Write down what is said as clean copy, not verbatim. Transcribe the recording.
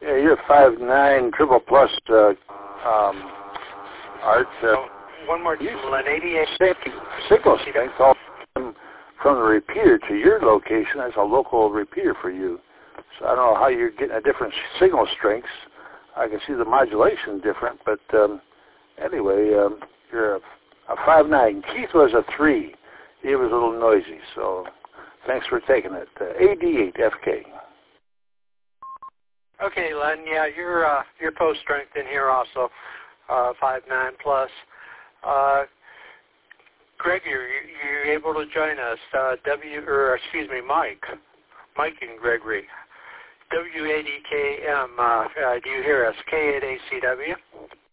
Yeah, you're 5'9", triple plus, Art. One more time, 88. Signal strength all from the repeater to your location as a local repeater for you. So I don't know how you're getting a different signal strengths. I can see the modulation different, but anyway, you're a 5'9". Keith was a 3. He was a little noisy, so thanks for taking it. AD8FK. Okay, Len. Yeah, your post strength in here also, 5'9" plus. Greg, you're able to join us. Mike and Gregory. W80KM. Do you hear us? K8ACW.